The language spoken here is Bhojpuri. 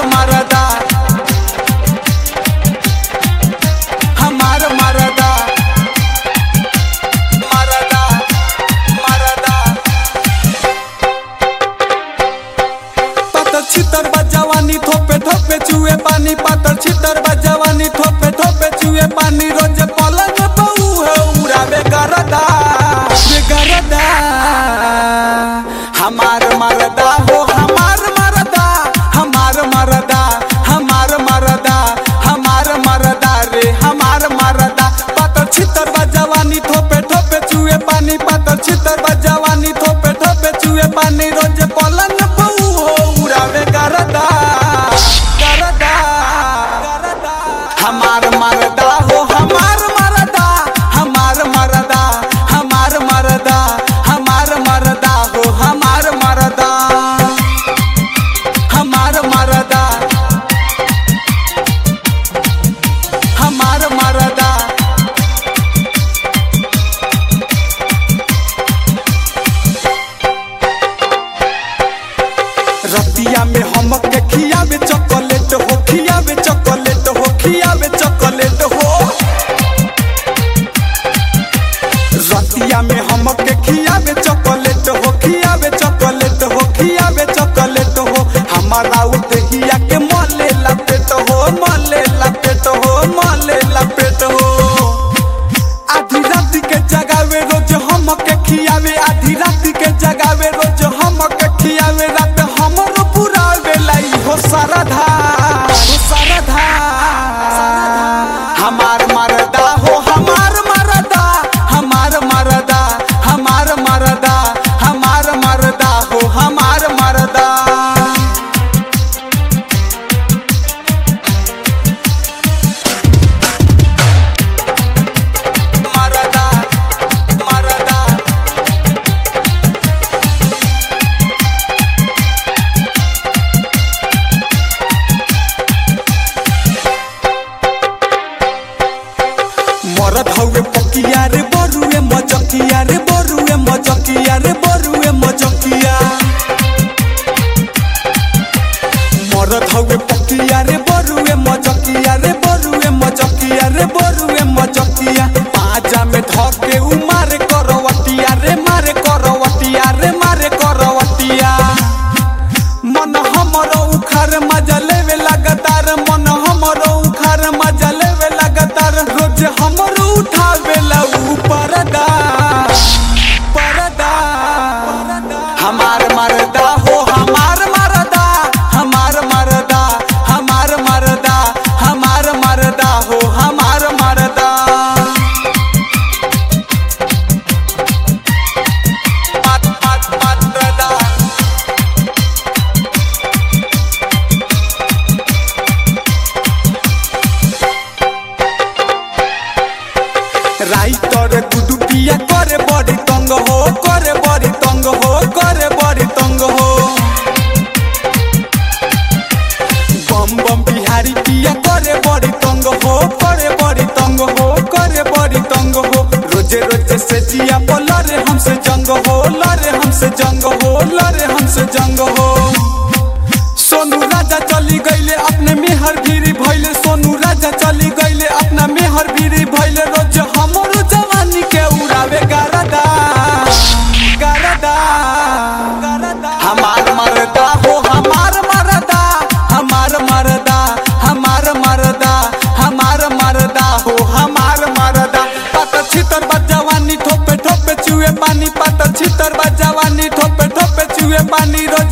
मरदा हमार मरदा मरदा मरदा पातर छितर बजवानी थोपे थोपे चुए पानी पातर छितर बजवानी थोपे थोपे चुए पानी रोज पलंग बहु है उड़ावे गरदा गरदा हमार मरदा हो हमार मरदा हमार मरदा हमार मरदा हमार मरदा रे हमार मरदा पातर छितर बजवानी थोपे थोपे चुए पानी पातर छितर बजवानी थोपे थोपे चुए पानी रोज पलंग बहु हो उड़ावे गरदा गरदा हमार मरदा हो हमार मरदा हमार मरदा हमार मरदा हमार मरदा हो हमार मरदा हमार मरदा हमार मरदा रतिया में हमके खियावे चॉकलेट हो खियावे चॉकलेट हो खियावे चॉकलेट हो रतिया में हमके खियावे चॉकलेट हो खियावे चॉकलेट हो खियावे चॉकलेट हो हमारा उतहिया के मले लपेट हो मले लपेट हो मले लपेट हो आधी रात के जगावे रोज हमके खियावे आधी रात के जगावे रोज हमके खियावे रात हमरो पूरा बेलाई हो सरधा हमार मरदा हो हमार मरदा हमार मरदा हमार मरदा हमार मरदा हो हमार मरदा मरदा मरदा मरद हवे पकिया रे बरुए मजकिया रे बरुए मजकिया रे बरुए मजकिया मरद हवे पकिया रे बरुए मजकिया रे बरुए मजकिया रे बरुए मजकिया पाजा में धके उमारे करवटिया रे मारे करवटिया रे मारे करवटिया मन हमरो उखार मजा लेवे लगातार मन हमरो उखार मजा लेवे लगातार रोज हमरो उठावेला परदा परदा हमार मरदा हो हमार मरदा हमार मरदा हमार मरदा हमार मरदा हो हमार मरदा मरदा राइटर गुडू पिया करे बड़ी तंग हो करे बड़ी तंग हो करे बड़ी तंग हो बम बम बिहारी पिया करे बड़ी तंग हो करे बड़ी तंग हो करे बड़ी तंग हो रोजे रोजे से जिया पर लड़े हमसे जंग हो लड़े हमसे जंग हो लड़े हमसे जंग हो सोनू राजा चली गईले अपने मेहर भीरी भइले सोनू राजा चली गईले अपना मेहर भीरी भइले रोज हमरो जवानी के उड़ावे गरदा गरदा हमार मरदा हो हमार मरदा हमार मरदा हमार मरदा हमार मरदा हो हमार मरदा पातर छितर बजवानी थोपे थोपे चुए पानी पातर छितर बजवानी थोपे थोपे चुए पानी